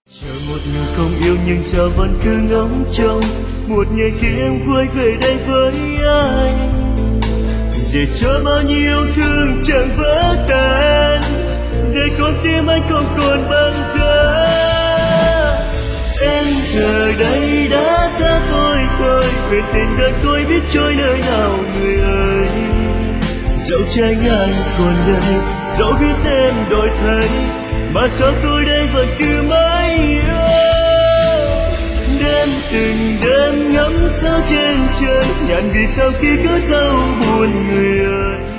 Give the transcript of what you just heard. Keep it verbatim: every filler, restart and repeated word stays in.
Chờ một người không yêu nhưng sao vẫn cứ ngóng trông một ngày khi em quay về đây với anh, để cho bao nhiêu thương chẳng vỡ tan, để con tim anh không còn băng giá. Em giờ đây đã xa tôi rồi, quên tên đời tôi biết trôi nơi nào người ơi. Dẫu trái ngang còn đây, dẫu biết em đổi thay, mà sao tôi đây vẫn cứ mãi yêu. Đêm từng đêm ngắm sao trên trời, nhàn vì sao khi cứ sâu buồn người ơi.